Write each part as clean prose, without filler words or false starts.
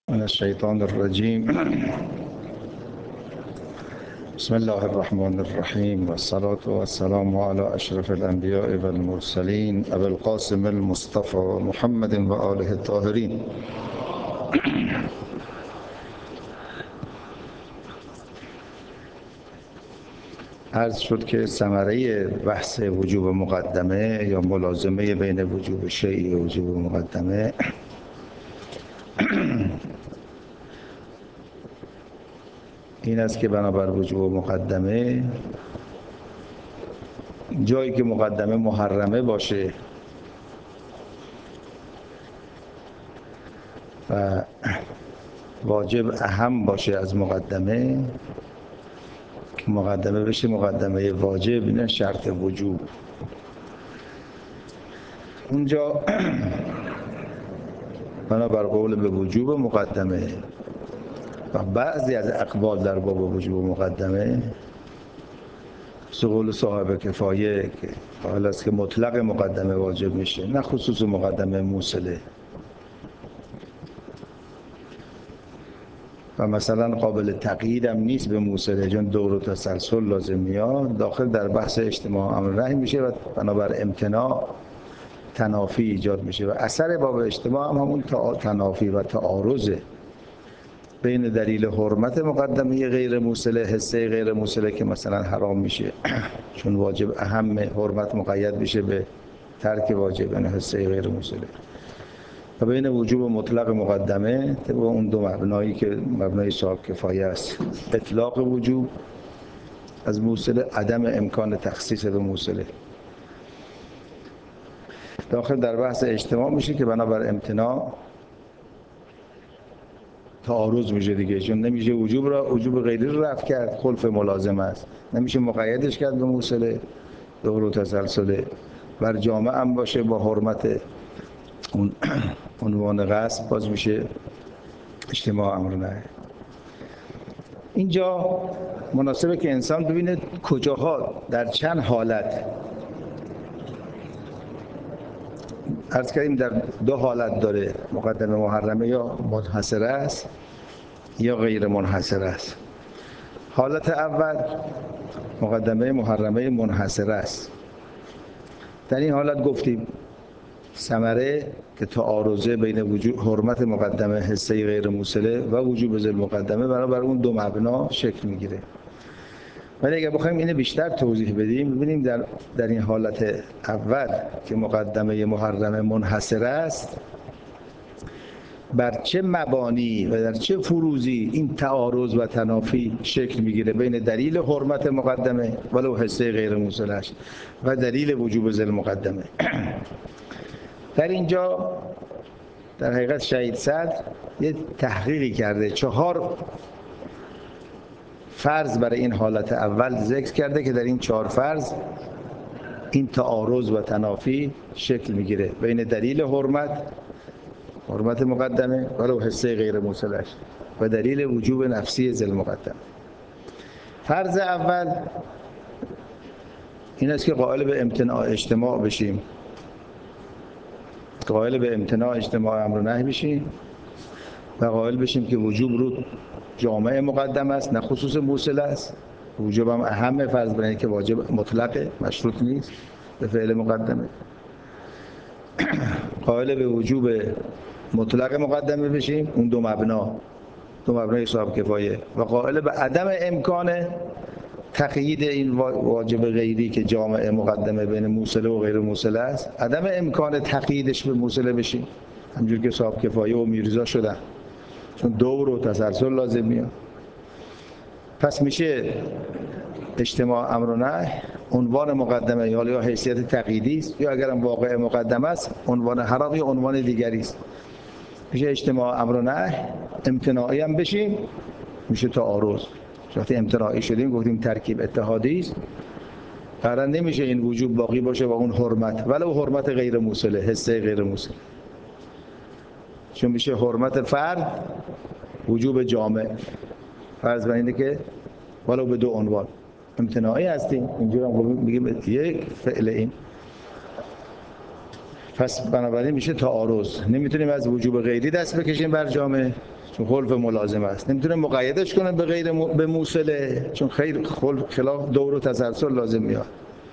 من الشيطان الرجيم. بسم الله الرحمن الرحيم، والصلاة والسلام على أشرف الأنبياء والمرسلين أبي القاسم المصطفى محمد وآله الطاهرين. عرض شد که ثمره بحث وجوب مقدمه یا ملازمه بین وجوب شیء و وجوب مقدمه این است که بنابر وجوب مقدمه جایی که مقدمه محرمه باشه و واجب اهم باشه از مقدمه، مقدمه بشه مقدمه واجب، نه شرط وجوب. اونجا بنابر قول به وجوب مقدمه و بعضی از اقوال در باب وجوب مقدمه قول صاحب کفایه که قائل است که مطلق مقدمه واجب میشه، نه خصوص مقدمه موصله، و مثلا قابل تقیید هم نیست به موصله، چون دور و تسلسل لازم میاد، داخل در بحث اجتماع امر نهی میشه و بنابر امتناع تنافی ایجاد میشه و اثر باب اجتماع هم همون تنافی و تعارضه بین دلیل حرمت مقدمه غیر موصله، حصه غیر موصله که مثلا حرام میشه چون واجب اهم، حرمت مقید میشه به ترک واجب، یعنی حصه غیر موصله، و بین وجوب مطلق مقدمه طبق اون دو مبنایی که مبنای صاحب کفایه است، اطلاق وجوب از موصله، عدم امکان تخصیص به موصله. داخل در بحث اجتماع میشه که بنابر امتناع تعارض میشه دیگه، چون نمیشه وجوب غیری رو رفع کرد، خلف ملازم است، نمیشه مقیدش کرد به موصله، دور و تسلسله، بر جامع هم باشه با حرمت اون عنوان غصب، باز میشه اجتماع امر نهی. اینجا مناسبه که انسان ببینه کجاها در چند حالت، عرض کردیم در دو حالت داره مقدمه محرمه، یا منحصره است یا غیر منحصره است. حالت اول مقدمه محرمه منحصره است. در این حالت گفتیم ثمره که تعارضه بین وجود حرمت مقدمه حصه غیر موصله و وجوب ذل مقدمه بنابر اون دو مبنا شکل میگیره. ولی اگر بخوایم اینو بیشتر توضیح بدیم، ببینیم در این حالت اول که مقدمه محرمه منحصره است، بر چه مبانی و در چه فروضی این تعارض و تنافی شکل میگیره بین دلیل حرمت مقدمه ولو حصه غیر موصلش و دلیل وجوب ذل مقدمه. در اینجا در حقیقت شهید صدر یه تحقیقی کرده، 4 فرض برای این حالت اول ذکر کرده که در این 4 فرض این تعارض و تنافی شکل میگیره بین دلیل حرمت مقدمه ولو حصه غیر موصلش و دلیل وجوب نفسی ذل مقدمه. فرض اول این است که قائل به امتناع اجتماع بشیم، قائل به امتناع اجتماع امر نهی بشیم و قائل بشیم که وجوب رو جامع مقدم است، نه خصوص موصله است. وجوب هم اهم، فرض بر اینه که واجب مطلقه، مشروط نیست به فعل مقدمه. قائل به وجوب مطلق مقدمه بشیم، اون دو مبنای صاحب کفایه، و قائل به عدم امکان تقیید این واجب غیری که جامع مقدمه بین موصله و غیر موصله است، عدم امکان تقییدش به موصله بشیم، همجور که صاحب کفایه و میرزا شدن، چون دور و تسلسل لازم میاد. پس میشه اجتماع امر و نهی عنوان مقدمه یا حیثیت تقییدی است، یا اگرم واقع مقدمه است عنوان حرام یا عنوان دیگری است. میشه اجتماع امر و نهی، امتناعی هم بشیم میشه تعارض. وقتی امتناعی شدیم گفتیم ترکیب اتحادی است، قرار نمیشه این وجوب باقی باشه و اون حرمت ولو حرمت غیر موصله، حصه غیر موصله، چون میشه حرمت فرد وجوب جامع، فرض بر اینه که ولو به 2 عنوان امتناعی هستیم، اینجور هم میگیم یک فعل این. پس بنابراین میشه تعارض، نمیتونیم از وجوب غیری دست بکشیم بر جامع، چون خلف ملازم است. نمیتونه مقیدش کنه به غیر به موصله، چون خیلی خلاف دور و تسلسل لازم میاد.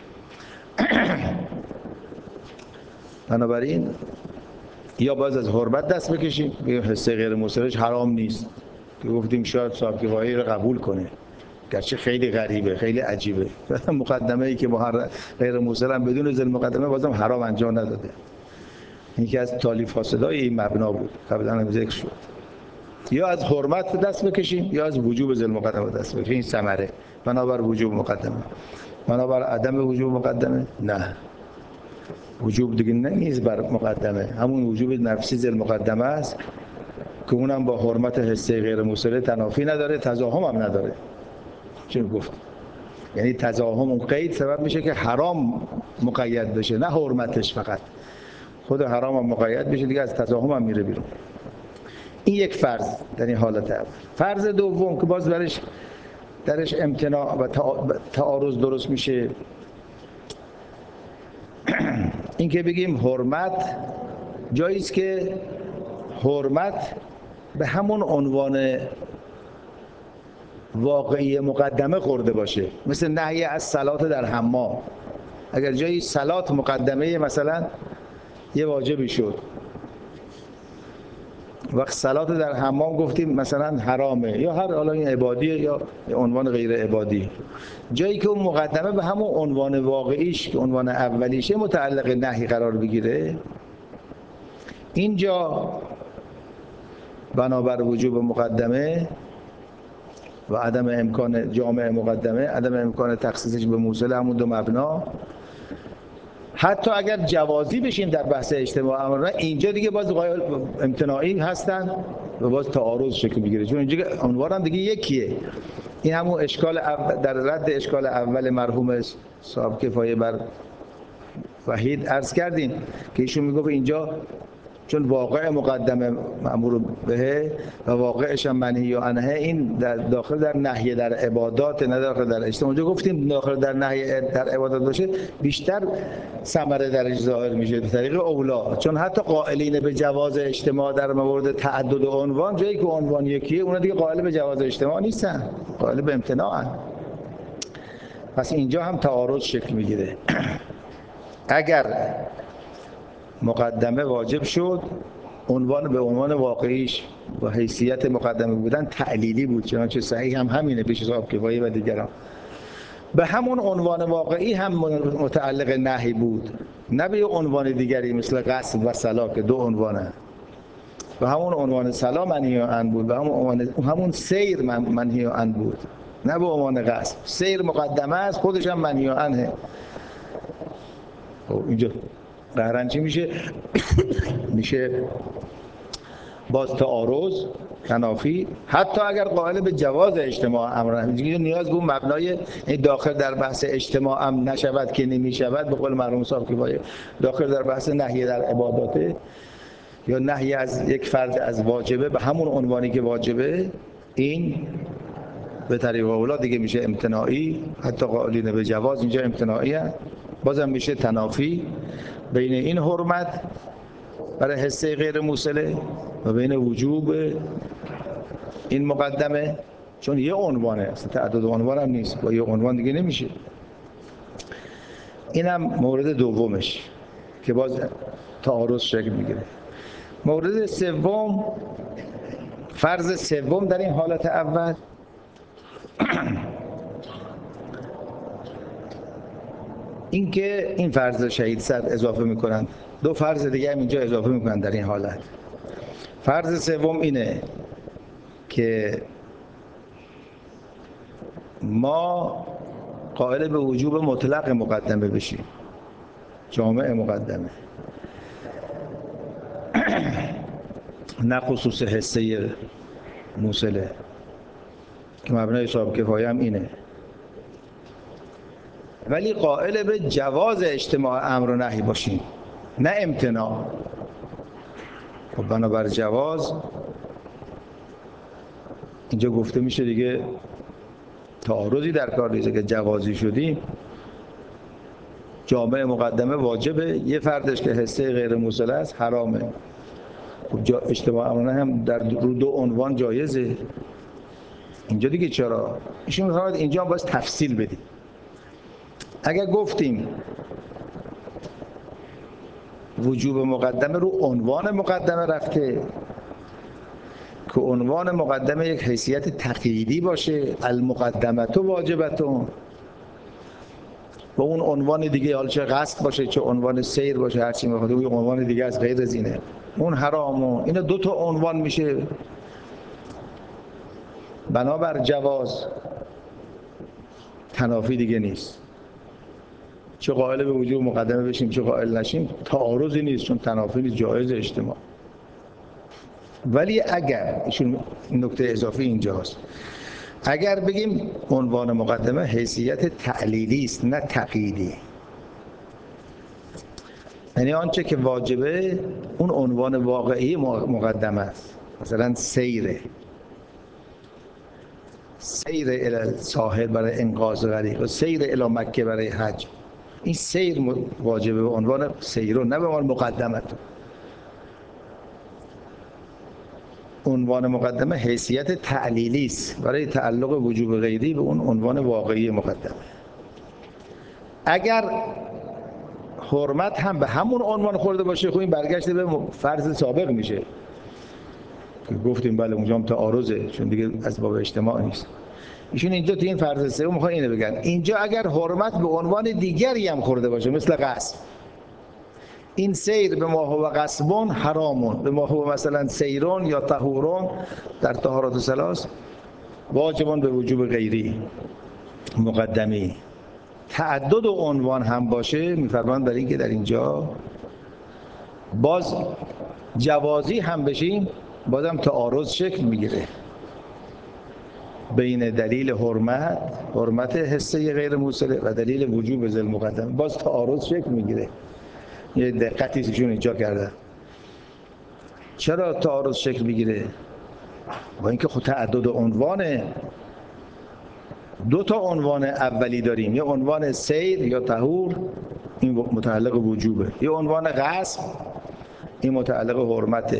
بنابراین یا باز از حرمت دست بکشیم، بگیم حصه غیر موصلش حرام نیست، که گفتیم شاید صاحب کفایه رو قبول کنه، گرچه خیلی غریبه، خیلی عجیبه. مقدمه ای که با غیر موصل هم بدون ذل مقدمه بازم حرام انجام نداده. یکی از تالیف فاسدای این مبنا بود، قبلا هم ذکر شد. یا از حرمت دست بکشیم یا از وجوب ذل مقدمه دست بکشیم. این ثمره. بنابر وجوب مقدمه. بنابر عدم وجوب مقدمه نه. وجوب دیگه نیست بر مقدمه، همون وجوب نفسی ذل مقدمه است که اونم با حرمت حصه غیر موصله تنافی نداره، تزاحم هم نداره. چه گفت؟ یعنی تزاحم اون قید سبب میشه که حرام مقید بشه، نه حرمتش فقط. خود حرام هم مقید بشه دیگه، از تزاحم هم میره بیرون. این یک فرض در این حالت اول. فرض دوم که باز درش امتناع و تعارض درست میشه، این که بگیم حرمت جایی است که حرمت به همون عنوان واقعی مقدمه خورده باشه، مثل نهی از صلات در حمام. اگر جایی صلات مقدمه مثلا یه واجبی شد، وقت صلات در حمام گفتیم مثلا حرامه یا هر حالا این عبادیه یا عنوان غیر عبادی، جایی که اون مقدمه به همون عنوان واقعیش که عنوان اولیشه متعلق نهی قرار بگیره، اینجا بنابر وجوب مقدمه و عدم امکان جامع مقدمه، عدم امکان تخصیصش به موصل همون دو مبنا، حتی اگر جوازی بشیم در بحث اجتماع امرنا، اینجا دیگه باز امتناعی هستن و باز تعارض شکل میگیره، چون اینجا عنوان هم دیگه یکیه. این همون اشکال در رد اشکال اول مرحوم صاحب کفایه بر وحید عرض کردیم که ایشون میگفت اینجا چون واقع مقدمه مأمور بهه و واقعش هم منهی عنه، این داخل در نهی در عبادات، نه داخل در اجتماع. اونجا گفتیم داخل در نهی در عبادات باشه بیشتر ثمره درش ظاهر میشه به طریق اولا، چون حتی قائلین به جواز اجتماع در مورد تعدد عنوان، جایی که عنوان یکیه اونا دیگه قائل به جواز اجتماع نیستن، قائل به امتناعن. پس اینجا هم تعارض شکل میگیره. اگر مقدمه واجب شد، عنوان به عنوان واقعیش و حیثیت مقدمه بودن تعلیلی بود، چنانچه صحیح هم همینه پیش صاحب کفایه و دیگران. به همون عنوان واقعی هم متعلق نهی بود، نه به عنوان دیگری مثل غصب و صلا که دو عنوانه. به همون عنوان صلا منهی عنه بود، به همون سیر منهی عنه بود، نه به عنوان غصب. سیر مقدمه است، خودش هم منهی عنه. اینجا قهرن چی میشه؟ میشه باز تعارض تنافی، حتی اگر قائل به جواز اجتماع امر نهی. نیاز به اون مبنای داخل در بحث اجتماع هم نشود که نمیشود، به قول مرحوم صاحب کفایه داخل در بحث نهی در عباداته یا نهی از یک فرد از واجبه به همون عنوانی که واجبه، این به طریق اولا دیگه میشه امتناعی. حتی قائلین به جواز اینجا امتناعی هست، بازم میشه تنافی بین این حرمت برای حصه غیر موصله و بین وجوب این مقدمه، چون یه عنوانه، اصلا تعدد عنوان هم نیست، با یه عنوان دیگه نمیشه. اینم مورد دومش که باز تعارض شکل میگیره. مورد سوم، فرض سوم در این حالت اول این که این فرض شهید صد اضافه میکنن، دو فرض دیگه هم اینجا اضافه میکنن در این حالت. فرض سوم اینه که ما قائل به وجوب مطلق مقدمه بشیم، جامع مقدمه، نه خصوص حصه موصله که مبنای صاحب کفایه هم اینه، ولی قائل به جواز اجتماع امر و نهی باشیم، نه امتناع. خب بنابر جواز اینجا گفته میشه دیگه تعارضی در کار نیست که جوازی شدیم. جامع مقدمه واجبه، یه فردش که حصه غیر موصله است حرامه. اجتماع امرانه هم در رو دو عنوان جایزه. اینجا دیگه چرا؟ ایشون می‌خواد اینجا باز تفصیل بدیم. اگر گفتیم وجوب مقدمه رو عنوان مقدمه رفته که عنوان مقدمه یک حیثیت تقییدی باشه، المقدمه واجبتون، و اون عنوان دیگه حالا چه قصد باشه چه عنوان سیر باشه هر چی میخواد اون عنوان دیگه از غیر از اینه، اون حرامه. اینا دو تا عنوان میشه. بنابر جواز تنافی دیگه نیست، چه قائل به وجوب مقدمه بشیم چه قائل نشیم تعارضی نیست، چون تنافی نیست، جایز اجتماع. ولی اگر ایشون نکته اضافی اینجاست، اگر بگیم عنوان مقدمه حیثیت تعلیلی است نه تقییدی، یعنی آنچه که واجبه اون عنوان واقعی مقدمه است. مثلا سیر الی الساحل برای انقاذ غریق و سیر الی مکه برای حج، این سیر واجبه به عنوان سیر و نه به عنوان مقدمه. عنوان مقدمه حیثیت تعلیلی است برای تعلق وجوب غیری به اون عنوان واقعی مقدمه. اگر حرمت هم به همون عنوان خورده باشه خب این برگشت به فرض سابق میشه که گفتیم بله اونجا هم تعارضه چون دیگه از باب اجتماع نیست. ایشون اینجا تو این فرض سوم میخوان اینو بگن، اینجا اگر حرمت به عنوان دیگری هم خورده باشه مثل قصب، این سیر به ما هو قصبون حرامون، به ما هو مثلا سیرون یا طهورون در طهارات و ثلاث واجبون به وجوب غیری مقدمی. تعدد عنوان هم باشه میفرمان برای اینکه در اینجا باز جوازی هم بشیم بازم تعارض شکل میگیره بین دلیل حرمت حصه غیر موصله و دلیل وجوب ذل مقدمه، باز تعارض شکل میگیره. یه دقتی ایشون اینجا کردن. چرا تعارض شکل میگیره؟ با اینکه خود تعدد عنوانه، دو تا عنوان اولی داریم، یه عنوان سیر یا طهور این متعلق وجوبه، یه عنوان غصب این متعلق حرمته.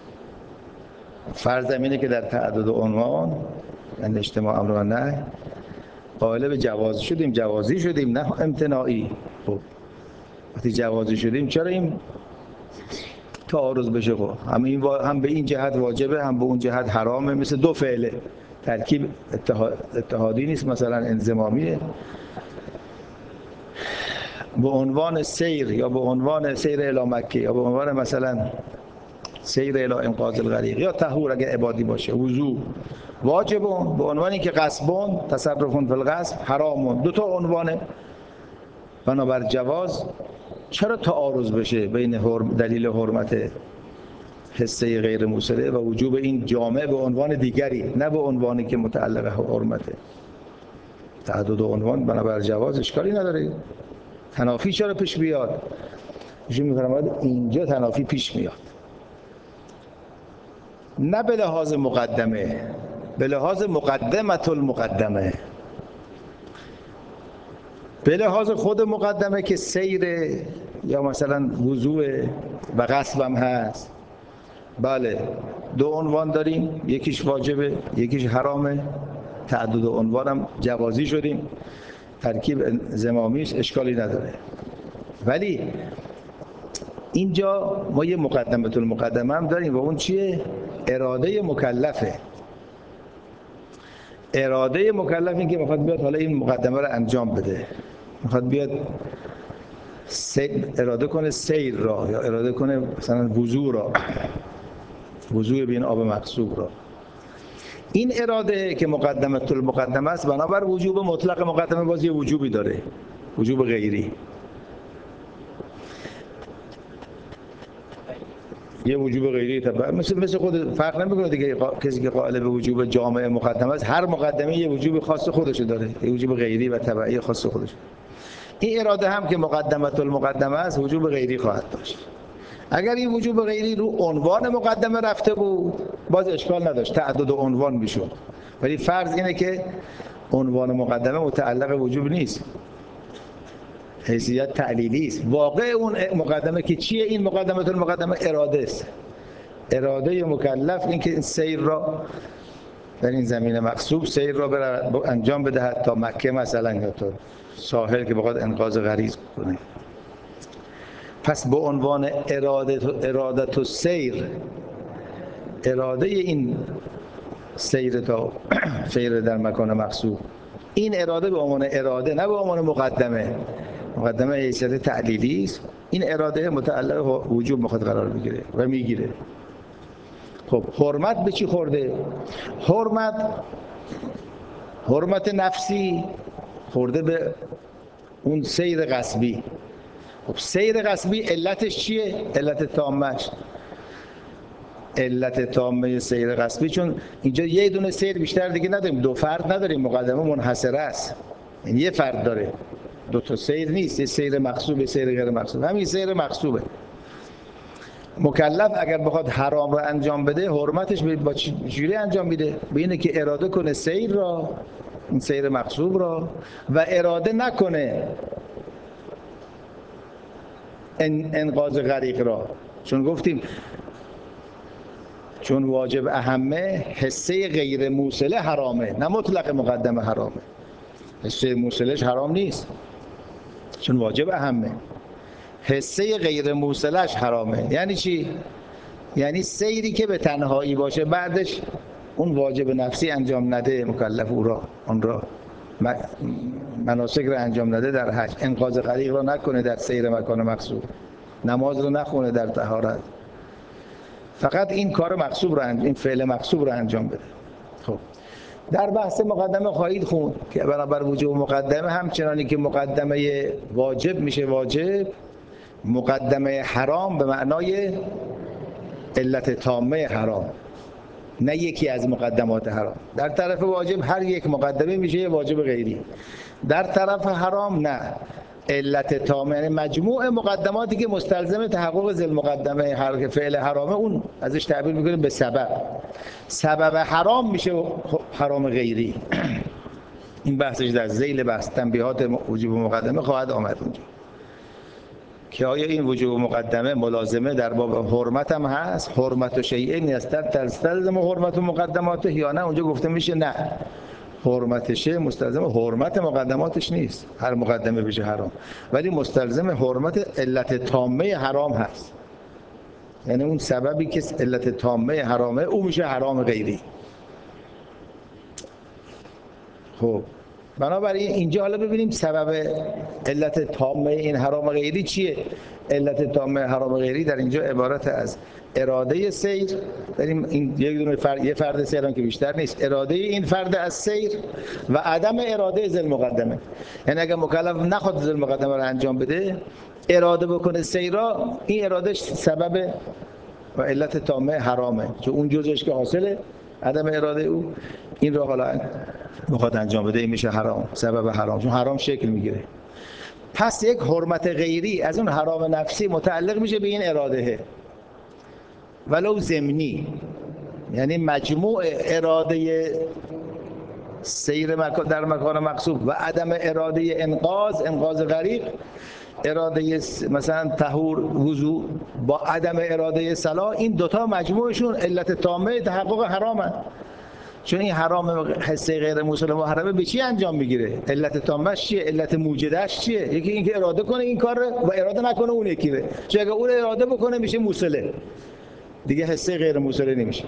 فرض اینه که در تعدد عنوان یعنی اجتماع امر و نهی قائل به جوازی شدیم نه امتناعی. خب وقتی جوازی شدیم چرا این تعارض بشه؟ خب هم به این جهت واجبه هم به اون جهت حرامه، مثل دو فعله ترکیب اتحادی نیست، مثلا انضمامیه. به عنوان سیر یا به عنوان سیر الی مکه یا به عنوان مثلا سیر الی انقاذ الغریق یا طهور اگه عبادی باشه، وضو واجبون، به عنوانی که قصبون تصرفون فی القصب حرامون، دو تا عنوانه. بنابر جواز چرا تعارض بشه بین دلیل حرمت حصه غیر موصله و وجوب این جامع به عنوان دیگری نه به عنوانی که متعلق حرمته؟ تعدد عنوان بنابر جواز اشکالی نداره. تنافی چرا پیش بیاد؟ ایشون می‌فرماید اینجا تنافی پیش میاد نه به لحاظ مقدمه، به لحاظ مقدمه المقدمه، به لحاظ خود مقدمه که سیره یا مثلا وضوء و غصب هم هست. بله دو عنوان داریم، یکیش واجبه یکیش حرامه، تعدد عنوان هم جوازی شدیم، ترکیب زمامیش اشکالی نداره. ولی اینجا ما یه مقدمه المقدمه هم داریم و اون چیه؟ اراده مکلفه. اراده مکلف این که میخواد بیاد حالا این مقدمه رو انجام بده، میخواد بیاد اراده کنه سیر را یا اراده کنه مثلا وضو را، وضو به این آب مغصوب را. این اراده که مقدمه المقدمه است بنابر وجوب مطلق مقدمه باز یه وجوبی داره، وجوب غیری. یه وجوب غیری تبع مثل خود فرق نمیکنه دیگه. کسی که قائل به وجوب جامع مقدمه است هر مقدمه یه وجوب خاص خودش داره، یه وجوب غیری و تبعی خاص خودش. این اراده هم که مقدمه المقدمه است وجوب غیری خواهد داشت. اگر این وجوب غیری رو عنوان مقدمه رفته بود باز اشکال نداشت، تعدد عنوان میشد. ولی فرض اینه که عنوان مقدمه متعلق وجوب نیست، حیثیت تعلیلی است. واقع اون مقدمه که چیه؟ این مقدمه المقدمه اراده است. اراده مکلف این که این سیر را در این زمین مغصوب سیر را انجام بدهد تا مکه مثلا یا تا ساحل که بخواد انقاذ غریق کنه. پس به عنوان اراده سیر، اراده این سیر تا سیر در مکان مقصود، این اراده به عنوان اراده نه به عنوان مقدمه، مقدمه حیثیت تعلیلی است. این اراده متعلق وجوب میخواد قرار بگیره و میگیره. خب حرمت به چی خورده؟ حرمت نفسی خورده به اون سیر غصبی. خب سیر غصبی علتش چیه؟ علت تامش، علت تامه سیر غصبی، چون اینجا یه دونه سیر بیشتر دیگه نداریم، دو فرد نداریم، مقدمه منحصره است، یعنی یه فرد داره، دو تا سیر نیست، یه سیر مغصوب، یه سیر غیر مغصوب، همین سیر مغصوبه. مکلف اگر بخواد حرام رو انجام بده، حرمتش با چجوری انجام میده؟ به اینه که اراده کنه سیر را، این سیر مغصوب را، و اراده نکنه انقاذ غریق را. چون گفتیم چون واجب اهمه، حصه غیر موصله حرامه، نه مطلق مقدمه حرامه. حصه موصلش حرام نیست چون واجب اهمه، حصه غیر موصلش حرامه. یعنی چی؟ یعنی سیری که به تنهایی باشه، بعدش اون واجب نفسی انجام نده مکلف، او را اون را مناسک را انجام نده در حج، انقاذ غریق را نکنه در سیر مکان مقصود، نماز رو نخونه در طهارت، فقط این کار مقصود رو این فعل مقصود رو انجام بده. خب در بحث مقدمه خواهید خوند که برابر وجوب مقدمه، همچنانی که مقدمه واجب میشه واجب، مقدمه حرام به معنای علت تامه حرام، نه یکی از مقدمات حرام. در طرف واجب هر یک مقدمه میشه یه واجب غیری، در طرف حرام نه، علت تامه، یعنی مجموع مقدماتی که مستلزم تحقق ذل مقدمه هر فعل حرامه، اون ازش تعبیر میکنیم به سبب. سبب حرام میشه حرام غیری. این بحثش در ذیل بحث تنبیهات وجوب مقدمه خواهد آمد اونجا که آیا این وجوب مقدمه ملازمه در باب حرمت هم هست، حرمت و شیئین تستلزم حرمت و مقدماته، یا نه اونجا گفته میشه نه، حرمتشه مستلزم حرمت مقدماتش نیست، هر مقدمه بشه حرام، ولی مستلزم حرمت علت تامه حرام هست، یعنی اون سببی که علت تامه حرامه او میشه حرام غیری. خب بنابراین اینجا حالا ببینیم سبب علت تامه این حرام غیری چیه. علت تامه حرام غیری در اینجا عبارت از اراده سیر، داریم این یک دونه یه فرد سیر هم که بیشتر نیست، اراده این فرد از سیر و عدم اراده ذل مقدمه. یعنی اگر مکلف نخواد ذل مقدمه رو انجام بده، اراده بکنه سیر را، این ارادهش سبب و علت تامه حرامه، چون اون جزش که حاصله عدم اراده او، این رو حالا میخواد انجام بده، این میشه حرام، سبب حرام، چون حرام شکل میگیره. پس یک حرمت غیری از اون حرام نفسی متعلق میشه به این اراده، ولو ضمنی، یعنی مجموع اراده سیر در مکان مقصود و عدم اراده انقاذ غریق، اراده مثلا طهور وضو با عدم اراده صلاح، این دوتا مجموعشون علت تامه تحقق حرامن. چون این حرام حصه غیر موصل محرمه به چی انجام میگیره؟ علت تامش چیه؟ علت موجدش چیه؟ یکی این که اراده کنه این کار و اراده نکنه اون یکی ره. چون اگه اون اراده بکنه میشه موصله، دیگه حصه غیر موصله نمیشه.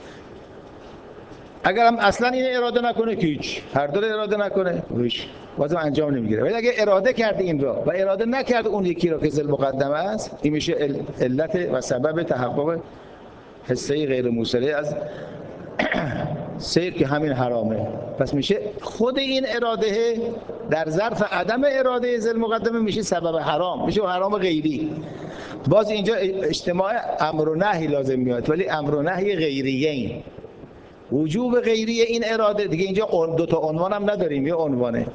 اگر هم اصلا این اراده نکنه که هیچ، هر دو اراده نکنه هیچ، بازم انجام نمیگیره. ولی اگه اراده کرده این را و اراده نکرده اون یکی را که ذل مقدمه است، این میشه علت و سبب تحقق حصه غیر موصله از سیر که همین حرامه. پس میشه خود این اراده در ظرف عدم اراده ذل مقدمه میشه سبب حرام، میشه حرام غیری. باز اینجا اجتماع امر و نهی لازم میاد، ولی امر و نهی غیریین، وجوب غیری این اراده دیگه. اینجا دو تا عنوان هم نداریم، یه عنوانه.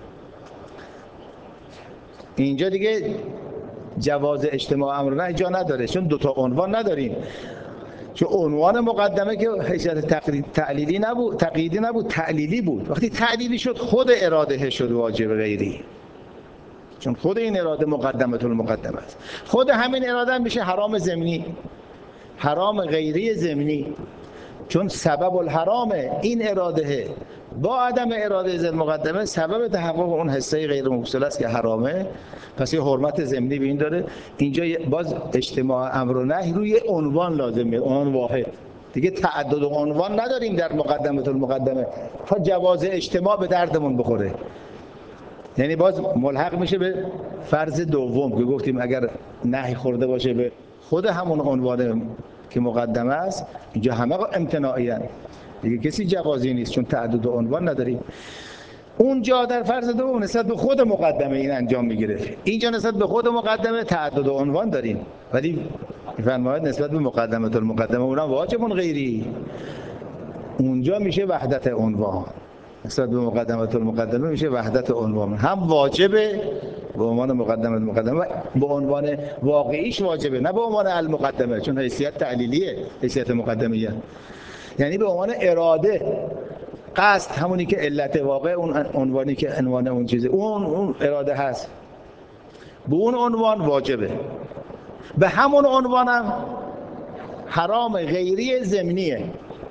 اینجا دیگه جواز اجتماع امر و نهی جا نداره، چون دو تا عنوان نداریم. چون عنوان مقدمه که حیثیت تعلیلی نبود، تقییدی نبود، تعلیلی بود. وقتی تعلیلی شد خود اراده شد واجب غیری، چون خود این اراده مقدمه المقدمه است. خود همین اراده هم میشه حرام ضمنی. حرام غیری ضمنی، چون سبب الحرام این اراده با عدم اراده ذی المقدمه سبب تحقق اون حصه غیر موصول است که حرامه، پس یه حرمت ضمنی به این داره. اینجا باز اجتماع امر و نهی روی عنوان لازمه، عنوان واحد، دیگه تعدد عنوان نداریم در مقدمه المقدمه تا جواز اجتماع به دردمون بخوره. یعنی باز ملحق میشه به فرض دوم که گفتیم اگر نهی خورده باشه به خود همون عنوان که مقدمه است، اینجا همه امتناعی هست دیگه، کسی جوازی نیست چون تعدد عنوان نداریم. اونجا در فرض دوم نسبت به خود مقدمه این انجام میگیره، اینجا نسبت به خود مقدمه تعدد عنوان داریم، ولی فرماید نسبت به مقدمه المقدمه اونم واجب غیری، اونجا میشه وحدت عنوان. نسبت به مقدمه المقدمه میشه وحدت عنوان، هم واجبه به عنوان مقدمه المقدمه، به عنوان واقعیش واجبه، نه به عنوان المقدمه، چون حیثیت تعلیلیه، حیثیت مقدمیه، یعنی به عنوان اراده قصد، همونی که علت واقع، اون عنوانی که عنوان اون چیزه، اون اراده هست، به اون عنوان واجبه. به همون عنوانم حرام غیری ضمنیه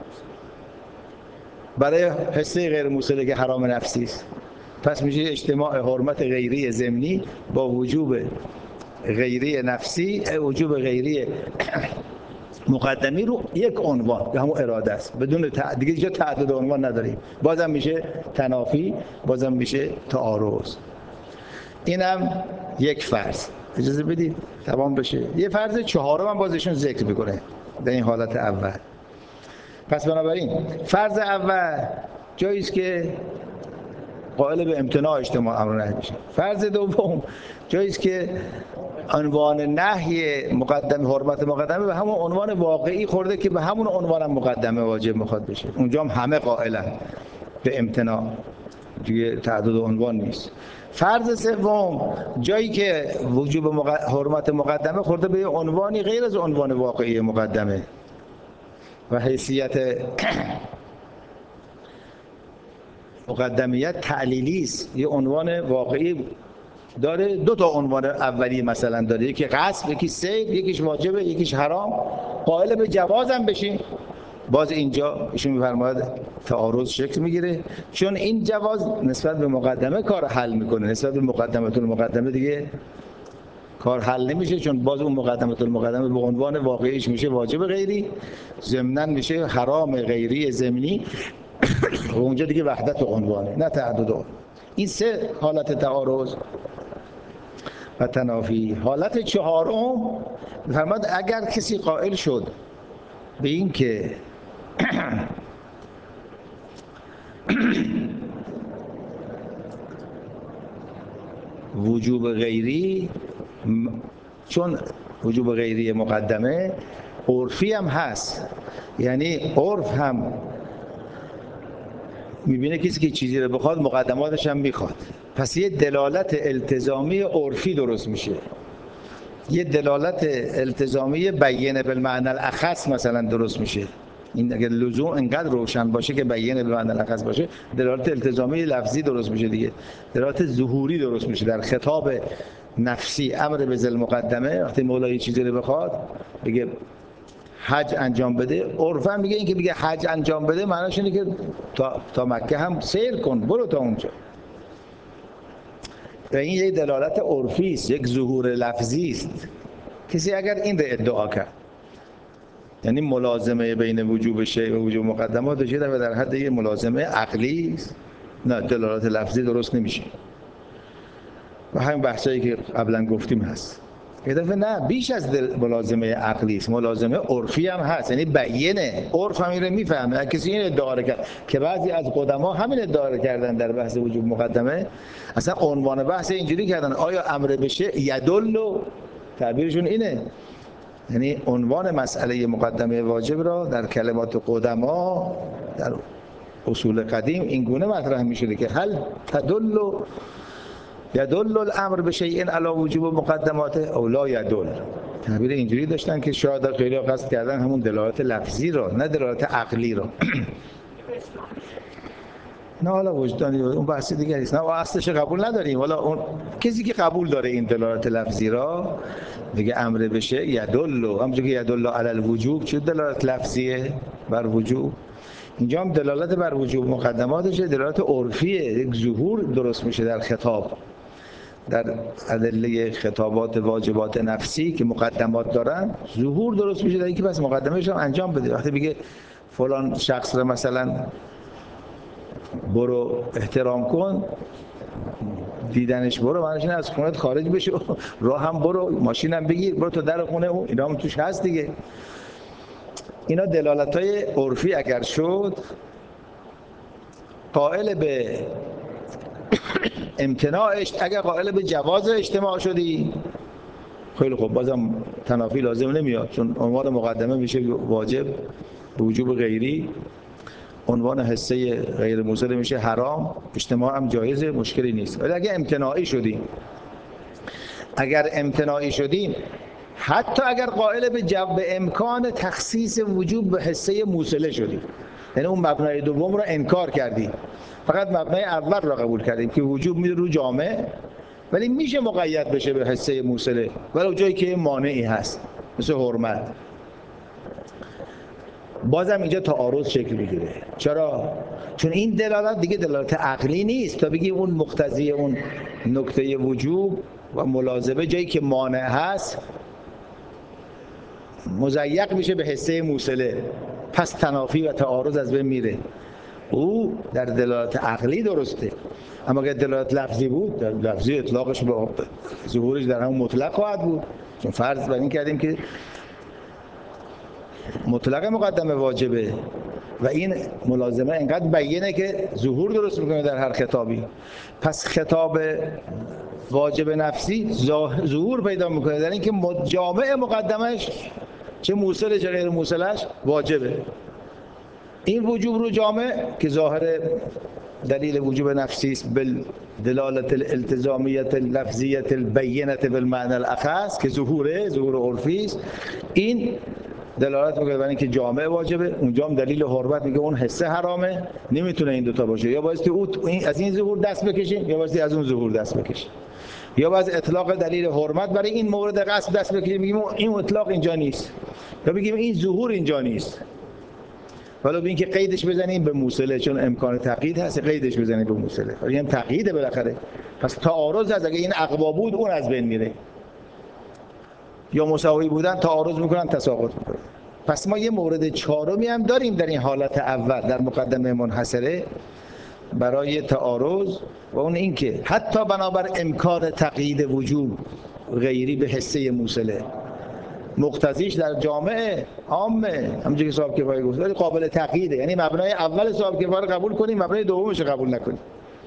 برای حصه غیر موصله که حرام نفسی است. پس میشه اجتماع حرمت غیری ضمنی با وجوب غیری نفسی، وجوب غیری مقدمی رو یک عنوان که همون اراده است، بدون دیگه جا تعدد عنوان نداریم، بازم میشه تنافی، بازم میشه تعارض. اینم یک فرض، اجازه بدید تمام بشه. یه فرض چهارم هم بازشون ذکر میکنه در این حالت اول. پس بنابراین فرض اول جایی است که قائل به امتناع اجتماع امر نهی میشه. فرض دوم جایی است که عنوان نهی مقدمه، حرمت مقدمه به همون عنوان واقعی خورده که به همون عنوان هم مقدمه واجب میخواد بشه، اونجا هم همه قائلن به امتناع، دیگه تعدد عنوان نیست. فرض سوم جایی که وجوب حرمت مقدمه خورده به عنوانی غیر از عنوان واقعی مقدمه و حیثیت مقدمیت تعلیلی است، یه عنوان واقعی داره، دو تا عنوان اولی مثلا داره، یکی غصب، یکی صید، یکیش واجبه، یکیش حرام، قائل به جوازم بشین، باز اینجا ایشون می‌فرماید تعارض شکل میگیره، چون این جواز نسبت به مقدمه کار حل میکنه، نسبت به مقدمه المقدمه دیگه کار حل نمیشه، چون باز اون مقدمه المقدمه به عنوان واقعیش میشه واجب غیری، ضمناً میشه حرام غیری ضمنی و اونجا دیگه وحدت عنوانه نه تعدد. این سه حالت تعارض و تنافی. حالت چهارم فرمود اگر کسی قائل شد به این که وجوب غیری، چون وجوب غیری مقدمه عرفی هم هست، یعنی عرف هم میبینه کسی که چیزی رو بخواد مقدماتش هم میخواد، پس یه دلالت التزامی عرفی درست میشه، یه دلالت التزامی بیان بالمعنی الاخص مثلا درست میشه. این اگر لزوم انقدر روشن باشه که بیان بالمعنی الاخص باشه، دلالت التزامی لفظی درست میشه دیگه، دلالت ظهوری درست میشه در خطاب نفسی امر به ذی المقدمه. وقتی مولا یه چیزی رو بخواد بگه حج انجام بده، عرفا میگه این که میگه حج انجام بده معناش اینه که تا مکه هم سیر کن، برو تا اونجا. و این یک دلالت عرفی است، یک ظهور لفظی است. کسی اگر این رو ادعا کرد، یعنی ملازمه بین وجوب شیء و وجوب مقدمات در حد یک ملازمه عقلی است، نه دلالت لفظی درست نمیشه. و همین بحثایی که قبلا گفتیم هست. یه دفعه نه، بیش از ملازمه عقلی است، ملازمه عرفی هم هست، یعنی بیینه، عرف هم اینو میفهمه. کسی این ادعا رو کرد که بعضی از قدما همین ادعا رو کردن در بحث وجوب مقدمه، اصلا عنوان بحث اینجوری کردن آیا امر بشه یدل، تعبیرشون اینه، یعنی عنوان مسئله مقدمه واجب را در کلمات قدما در اصول قدیم این گونه مطرح میشده که هل تدل یدل الامر بشیء علی وجوب مقدماته او لا یدل. تعبیر اینجوری داشتن که شاید خیلی قصد کردن همون دلالت لفظی را، نه دلالت عقلی را. نه حالا وجدانی اون بحث دیگری است، نه اصلش قبول نداریم. حالا اون کسی که قبول داره این دلالت لفظی را دیگه امر بشه یدل، همونجوری که یدل علی الوجوب چه دلالت لفظیه بر وجوب، اینجا هم دلالت بر وجوب مقدماتشه دلالت عرفیه، یک ظهور درست میشه در خطاب، در ادله خطابات واجبات نفسی که مقدمات دارن ظهور درست میشه در اینکه بس مقدمه‌اش هم انجام بده. وقتی بگه فلان شخص رو مثلا برو احترام کن، دیدنش برو معنیش اینه از خونت خارج بشو، راه هم برو، ماشینم بگیر برو تا در خونه، اینا هم توش هست دیگه. اینا دلالت‌های عرفی اگر شد، قائل به امتناعش، اگر قائل به جواز اجتماع شدی خیلی خوب، بازم تنافی لازم نمیاد، چون عنوان مقدمه میشه واجب وجوب غیری، عنوان حصه غیر موصل میشه حرام، اجتماع هم جایزه، مشکلی نیست. ولی اگر امتناعی شدیم، حتی اگر قائل به امکان تخصیص وجوب به حصه موصله شدیم، یعنی اون مبنای دوم رو انکار کردیم، فقط مبنای اول رو قبول کردیم که وجوب میره رو جامع، ولی میشه مقید بشه به حصه موصله ولو جایی که مانعی هست مثل حرمت، بازم اینجا تعارض شکل میگیره. چرا؟ چون این دلالت دیگه دلالت عقلی نیست تا بگی اون مقتضی اون نکته وجوب و ملازمه جایی که مانع هست مضیق میشه به حصه موصله، پس تنافی و تعارض از بین میره. او در دلالت عقلی درسته، اما اگر دلالت لفظی بود، لفظی اطلاقش با ظهورش در همون مطلق خواهد بود، چون فرض بر این کردیم که مطلق مقدمه واجبه و این ملازمه انقدر بیینه که ظهور درست میکنه در هر خطابی، پس خطاب واجب نفسی ظهور پیدا میکنه در اینکه جامع مقدمش چه موصل چه غیر موصلش واجبه. این وجوب رو جامع که ظاهر دلیل وجوب نفسی است بالدلالت الالتزامیت اللفظیت البینه بالمعنى الاخص که ظهور عرفی است، این دلالت میکنه بر اینکه جامع واجبه. اونجا هم دلیل حرمت میگه اون حصه حرامه، نمیتونه این دوتا باشه، یا بایستی از این ظهور دست بکشیم یا بایستی از اون ظهور دست بکشیم، یا باز اطلاق دلیل حرمت برای این مورد قصد دست بکشیم بگیم این اطلاق اینجا نیست، یا بگیم این ظهور اینجا نیست، ولی به اینکه قیدش بزنیم به موصله، چون امکان تقیید هست قیدش بزنیم به موصله، ولی هم تقییده بالاخره. پس تعارض از اگه این اقوا بود اون از بین میره، یا مساوی بودن تعارض میکنن تساقط میکنن. پس ما یه مورد چهارمی هم داریم در این حالت اول در مقدمه منحصره برای تعارض، و اون اینکه حتی بنابر امکان تقیید وجوب غیری به حصه موصله، مقتضیش در جامعه عامه همونجوری که صاحب کفایه گفت، ولی قابل تقییده، یعنی مبنای اول صاحب کفایه رو قبول کنیم مبنای دومش رو قبول نکنیم،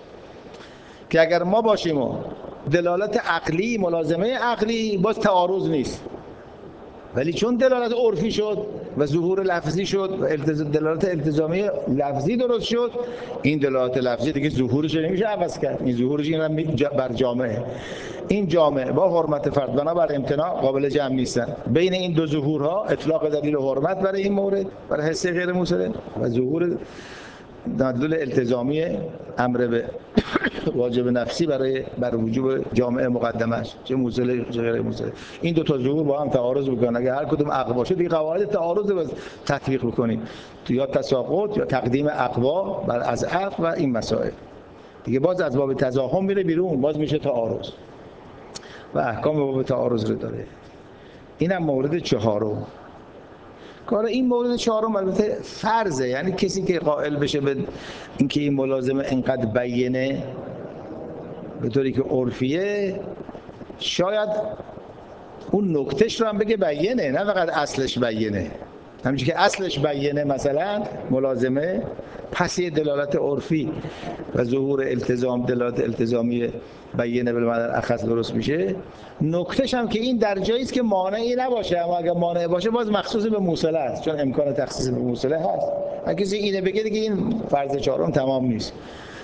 که اگر ما باشیم و دلالت عقلی ملازمه عقلی باز تعارض نیست، ولی چون دلالت عرفی شد و ظهور لفظی شد و دلالت التزامی لفظی درست شد، این دلالت لفظی دیگه ظهورش نمیشه عوض کرد، این ظهورش این بر جامعه، این جامعه با حرمت فرد بنابر امتناع قابل جمع نیستن. بین این دو ظهورها اطلاق دلیل حرمت برای این مورد برای حصه غیر موصله و ظهور دلیل التزامی امر به واجب نفسی بر وجوب جامعه مقدمش چه موصله چه غیر موصله، این دو تا ظهور با هم تعارض میکنن. اگه هر کدوم اقوا باشه دیگه قواعد تعارض رو تطبیق بکنیم، تو یا تساقط یا تقدیم اقوا بر اضعف و این مسائل دیگه باز از باب تزاحم میره بیرون، باز میشه تعارض و احکام باب تعارض رو داره. اینم مورد چهارم. کار این مورد چهارم البته فرضه، یعنی کسی که قائل بشه به اینکه این ملازمه انقدر بیینه به طوری که عرفیه، شاید اون نکتهش رو هم بگه بیینه، نه فقط اصلش بیینه. همچنین که اصلش بیینه مثلا ملازمه، پس یه دلالت عرفی و ظهور التزام دلالت التزامی بیینه بالمعنی الاخص درست میشه. نکتهش هم که این در جایی است که مانعی نباشه، اما اگر مانع باشه باز مخصوص به موصله است، چون امکان تخصیص به موصله هست. اگه کسی اینه بگه دیگه این فرض چهارم تمام نیست.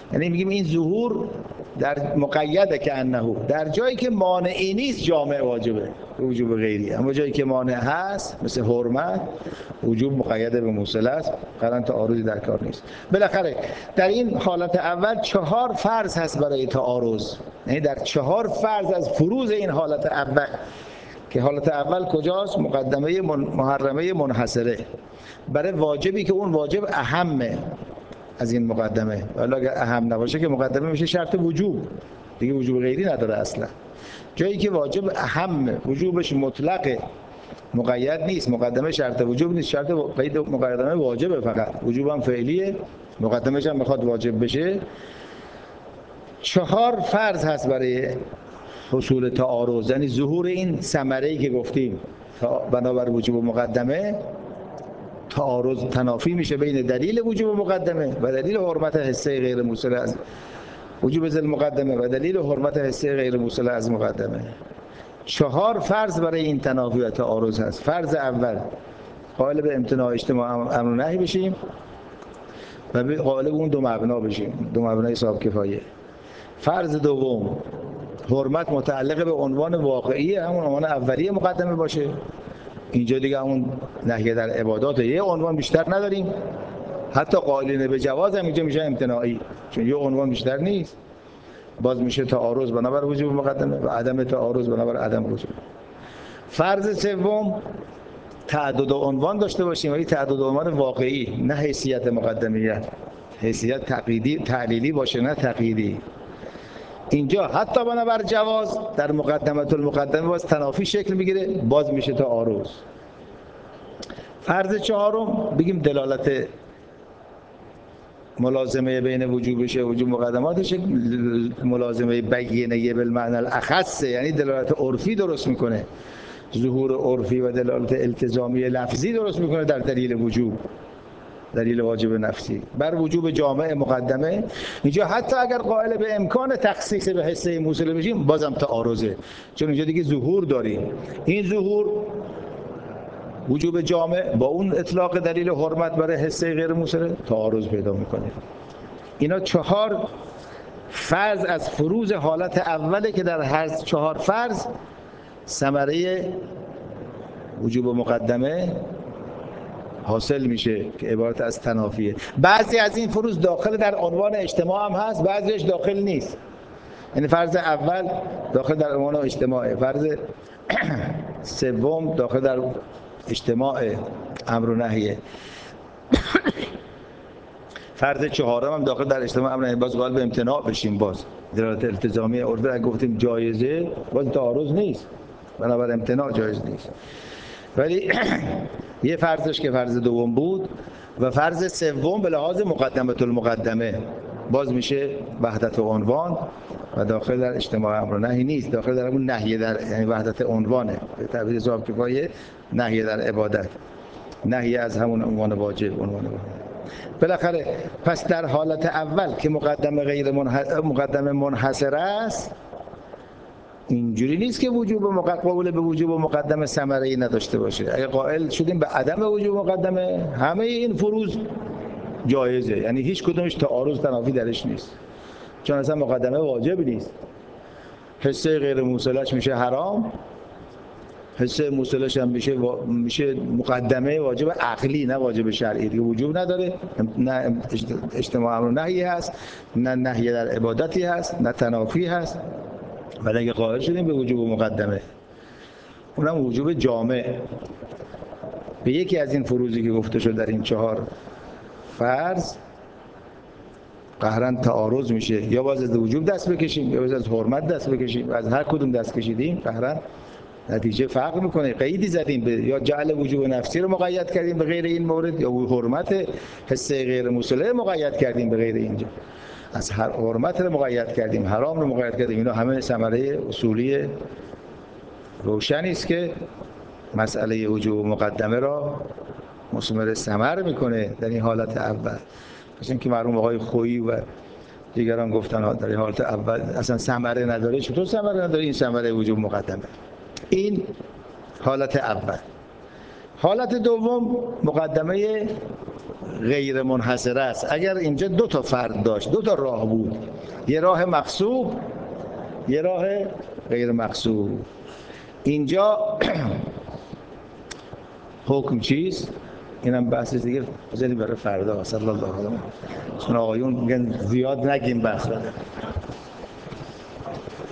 یعنی میگیم این ظهور در مقیده که انه، در جایی که مانعی نیست جامع واجبه وجوب غیری، اما جایی که مانع هست مثل حرمت وجوب مقید به موصله است، قرن تعارضی در کار نیست. بالاخره در این حالت اول 4 فرض هست برای تعارض، یعنی در 4 فرض از فروض این حالت اول، که حالت اول کجاست؟ مقدمه محرمه منحصره برای واجبی که اون واجب اهمه از این مقدمه، ولی اگر اهم نباشه که مقدمه میشه شرط وجوب دیگه، وجوب غیری نداره اصلا. جایی که واجب اهم وجوبش مطلقه مقید نیست، مقدمه شرط وجوب نیست، شرط قید مقدمه واجبه، فقط وجوب هم فعلیه، مقدمه‌ش هم بخواد واجب بشه. 4 فرض هست برای حصول تعارض، یعنی ظهور این ثمره‌ای که گفتیم بنابر وجوب مقدمه تعارض تنافی میشه بین دلیل وجوب مقدمه و دلیل حرمت حصه غیر موصله از وجوب ذل مقدمه و دلیل حرمت حصه غیر موصله از مقدمه. 4 فرض برای این تنافی و تعارض هست. فرض اول قائل به امتناع اجتماع امر و نهی بشیم و قائل به اون 2 مبنا بشیم، 2 مبنای صاحب کفایه. فرض دوم حرمت متعلق به عنوان واقعی همون عنوان اولیه مقدمه باشه، اینجا دیگه همون نهی در عبادات یه عنوان بیشتر نداریم، حتی قائلین به جواز هم اینجا میشه امتناعی چون یه عنوان بیشتر نیست، باز میشه تعارض بنابر وجوب مقدمه و عدم تعارض بنابر عدم وجوب. فرض سوم تعدد عنوان داشته باشیم ولی تعدد عنوان واقعی، نه حیثیت مقدمیت، حیثیت تقییدی تعلیلی باشه نه تقییدی. اینجا حتی بنابر جواز در مقدمه المقدمه باز تنافی شکل میگیره، باز میشه تعارض. فرض چهارم بگیم دلالت ملازمه بین وجوبش و وجوب مقدماتش ملازمه بینه بالمعنی الاخص، یعنی دلالت عرفی درست میکنه، ظهور عرفی و دلالت التزامی لفظی درست میکنه در دلیل وجوب، دلیل واجب نفسی بر وجوب جامع مقدمه. اینجا حتی اگر قائل به امکان تخصیص به حصه موصله بشیم بازم تعارضه، چون اینجا دیگه ظهور داریم، این ظهور وجوب جامع با اون اطلاق دلیل حرمت برای حصه غیر موصله تعارض پیدا میکنه. اینا 4 فرض از فروض حالت اوله که در هر 4 فرض ثمره وجوب مقدمه حاصل میشه که عبارت از تنافیه. بعضی از این فروض داخل در عنوان اجتماع هم هست، بعضیش داخل نیست، یعنی فرض اول داخل در عنوان اجتماعه، فرض سوم داخل در اجتماع امر و نهیه، فرض چهارم هم داخل در اجتماع امر و نهی. باز قائل به امتناع بشیم، باز دلالت التزامی عرفی اگه گفتیم جایزه باز تعارض نیست، بنابر امتناع جایز نیست. ولی یه فرضش که فرض دوم بود و فرض سوم به لحاظ مقدمه المقدمه باز میشه وحدت عنوان و داخل در اجتماع امر و نهی نیست، داخل در اون نهی در یعنی وحدت عنوانه، به تعبیر صاحب کفایه نهی در عبادت، نهی از همون عنوان واجب، عنوان واجب. بالاخره پس در حالت اول که مقدمه منحصر است اینجوری نیست که قبول به وجوب مقدمه ثمره‌ای نداشته باشه. اگه قائل شدیم به عدم وجوب مقدمه همه این فروض جایزه، یعنی هیچ کدومش تعارض تنافی درش نیست، چون اصلا مقدمه واجب نیست. حصه غیر موصلش میشه حرام، حصه موصلش هم میشه مقدمه واجب عقلی نه واجب شرعی، دیگه وجوب نداره، نه اجتماع امر و نهی هست، نه نهی در عبادتی هست، نه تنافی هست. ولی اگه قائل شدیم به وجوب مقدمه اونم وجوب جامع به یکی از این فروضی که گفته شد در این 4 فرض قهرن تعارض میشه، یا باز از وجوب دست بکشیم یا باز از حرمت دست بکشیم، از هر کدوم دست کشیدیم قهرن نتیجه فرق میکنه. قیدی زدیم به یا جعل وجوب نفسی رو مقید کردیم به غیر این مورد، یا حرمت حصه غیر موصله مقید کردیم به غیر اینجا، از هر حرمت رو مقید کردیم، حرام رو مقید کردیم. اینا همه ثمره اصولی روشنی است که مسئله وجوب مقدمه را مثمر ثمر میکنه در این حالت اول. مثل اینکه مرحوم آقای خویی و دیگران گفتن در این حالت اول اصلا ثمره نداره. چطور ثمره نداره؟ این ثمره وجوب مقدمه. این حالت اول. حالت دوم مقدمه غیر منحصره است. اگر اینجا دو تا فرد داشت، دو تا راه بود، یه راه مقصود، یه راه غیر مقصود. اینجا حکم چیست؟ اینم بحث دیگه بذاریم برای فردا. صلی الله علیه و آله. چون آقایون میگن زیاد نگیم بحث.